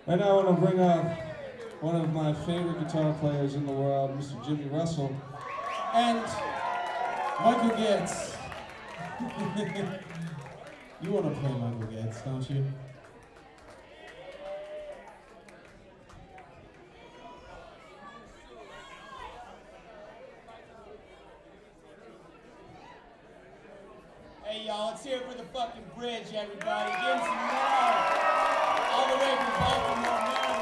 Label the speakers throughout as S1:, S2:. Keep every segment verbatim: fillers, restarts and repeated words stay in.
S1: And I want to bring up one of my favorite guitar players in the world, Mister Jimmy Russell, and Michael Getz. You want to play Michael Getz, don't you?
S2: Hey y'all, let's hear it for the fucking bridge, everybody. Give him some love. All the way from Baltimore, Maryland.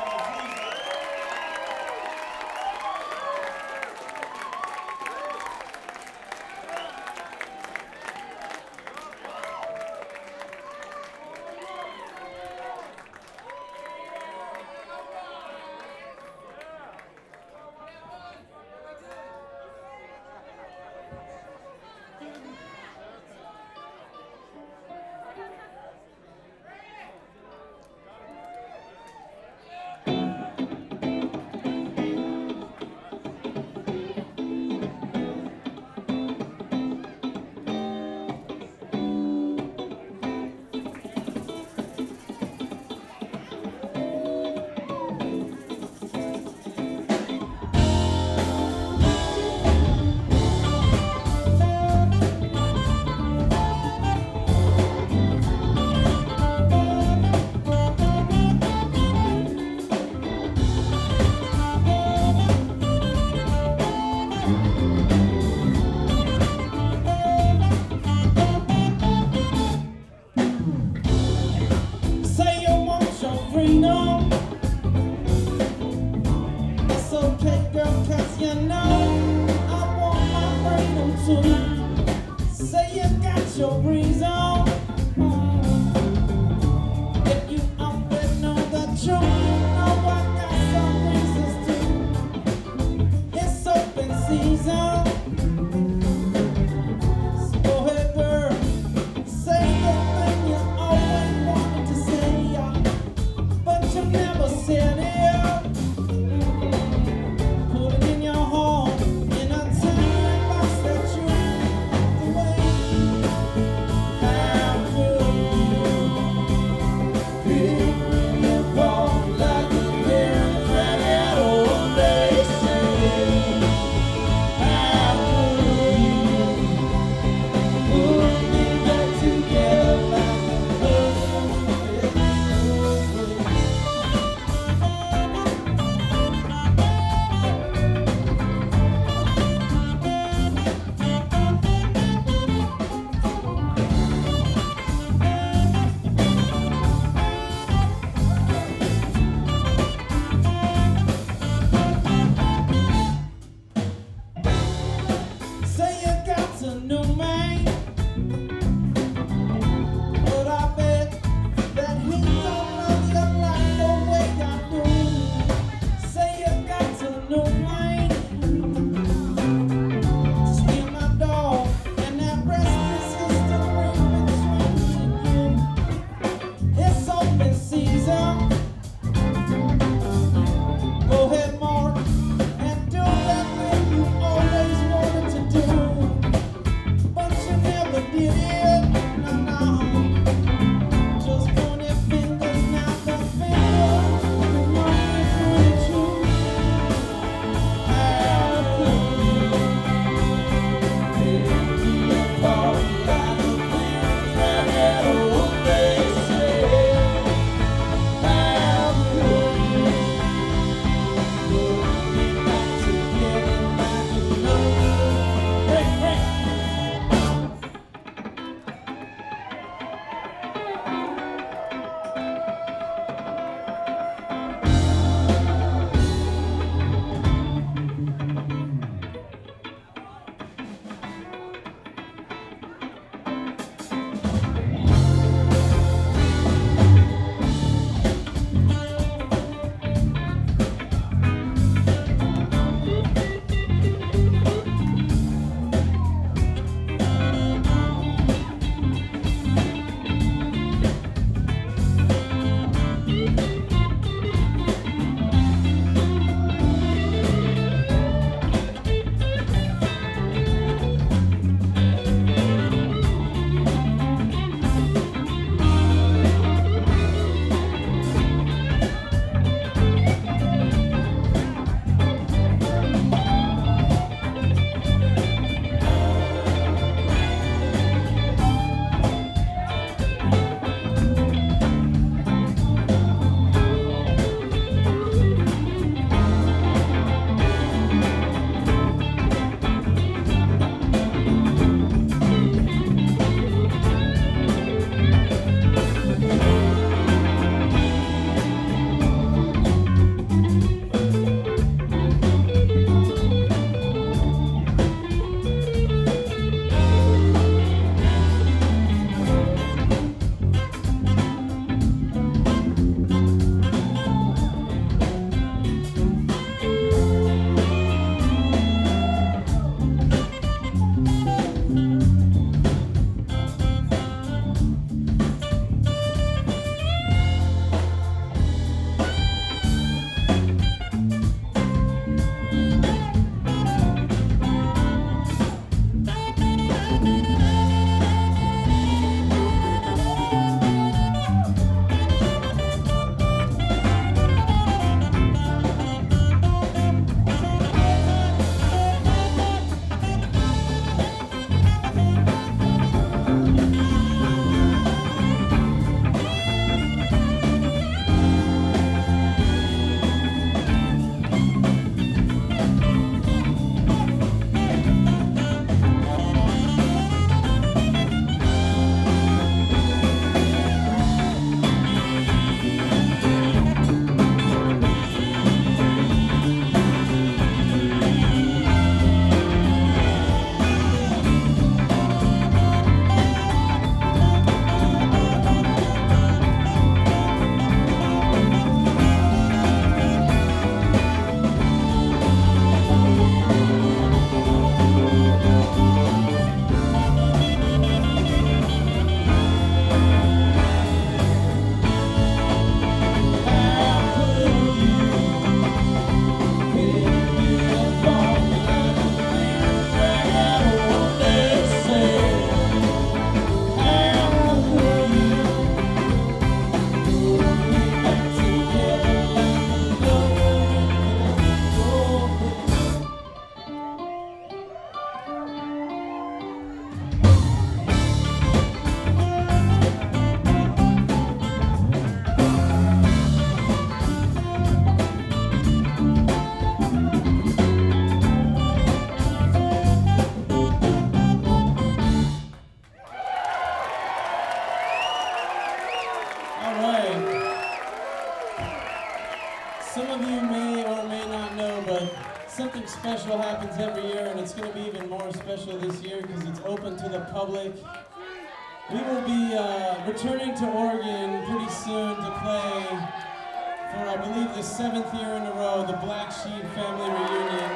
S1: Some of you may or may not know, but something special happens every year, and it's going to be even more special this year because it's open to the public. We will be uh, returning to Oregon pretty soon to play for, I believe, the seventh year in a row, the Black Sheep Family Reunion.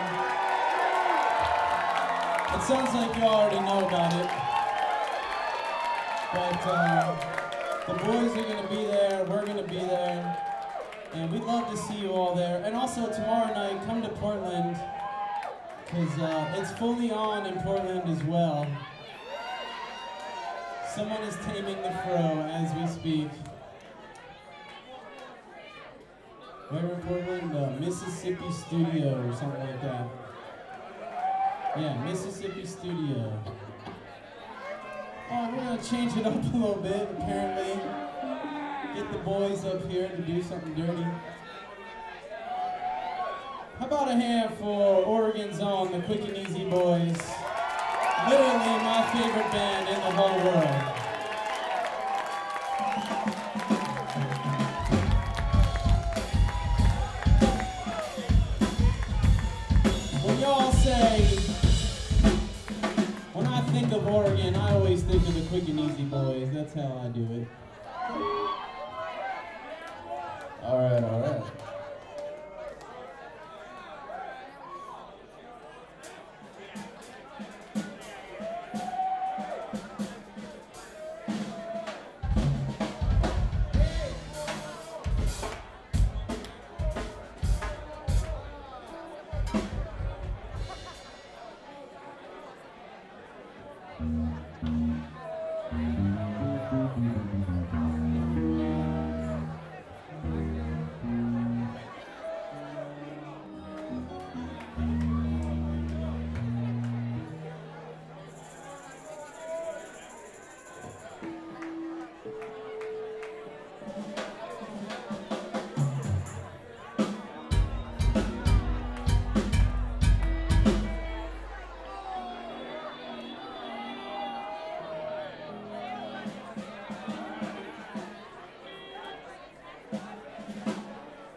S1: It sounds like you already know about it, but uh, the boys are going to be there, we're going to be there, and we'd love to see you all there. And also tomorrow night, come to Portland, because uh, it's fully on in Portland as well. Someone is taming the fro as we speak. Where in Portland? Uh, Mississippi Studio or something like that. Yeah, Mississippi Studio. Oh, we're gonna change it up a little bit, apparently. Get the boys up here to do something dirty. How about a hand for Oregon's own, the Quick and Easy Boys? Literally my favorite band in the whole world. When y'all say, when I think of Oregon, I always think of the Quick and Easy Boys. That's how I do it.